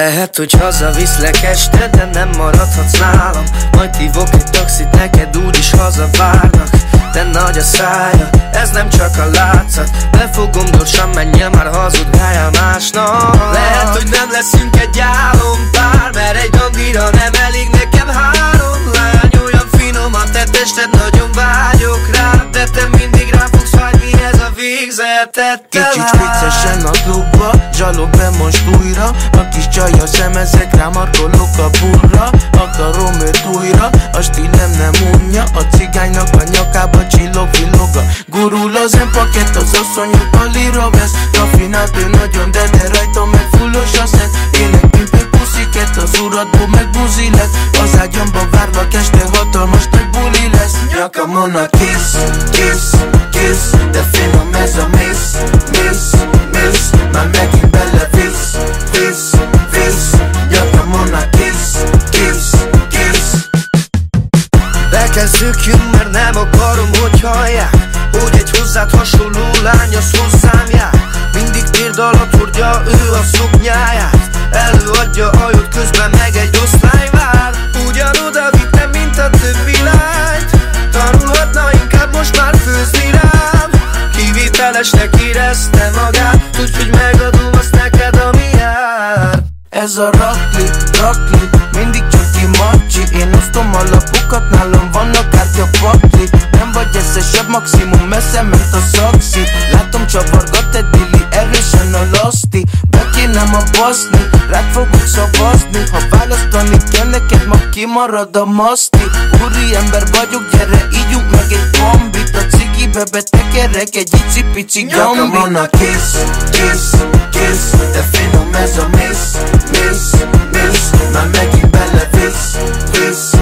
Lehet, hogy hazaviszlek este, de nem maradhatsz nálam. Majd hívok egy taxit, neked úgyis hazavárnak. De nagy a szája, ez nem csak a látszat. Befogom gyorsan, menjél már, hazudgáljál másnak. Lehet, hogy nem leszünk egy álompár, mert egy dandira nem elég nekem 3 lány. Olyan finom a te tested, nagyon vágyok rá, de te mindig rá fogsz vágyni, ez a végzetet. Kicsit viccesen a klubba, zsalog be most újra. A kis csaj a szemezek, rámarkolok a burra. Akarom őt újra, a stílem nem unja. A cigánynak a nyakába csillog-villog a gurul az empakett, az asszonyok a lirogesz. Rafinát ő nagyon, de rajta meg fullos a szed. Ének pimpő pusziket, az uradból meg buzi lett. Az ágyamba várva este hatalmas nagy buli lesz. Nyakamon a kiss, kiss, kiss, de finom ez a miss, miss, miss. Már megint belevisz, visz, visz. Nyakamon a kiss, kiss, kiss. Be kell szökjünk, mert nem akarom, hogy hallják, hogy egy hozzád hasonló lány az hozzám jár. Mindig térd alatt hordja ő a szoknyáját, előadja a hajót, közben meg egy osztály vár. Ugyanoda vittem, mint a többi lányt, tanulhatna inkább most már főzni rám. Kivitelesnek érezte magát, úgyhogy megadom azt neked, ami jár. Ez a rakli, rakli, mindig csak ki macsi. Én osztom a lapokat, nálam vannak kártya pakli. Nem vagy eszesebb, maximum messze ment a szaxi. Látom csavargat egy dili, erősen a laszti. Be kéne ma baszni, rád fogok szavazni. Ha választani kell neked, ma kimarad a maszti. Úri ember vagyok, gyere ígyunk meg egy bombit. A cigibe betekerek egy icipici gambit. Nyakamon a kiss, kiss, kiss, de finom ez a miss, miss, miss. Már megint belevisz, visz,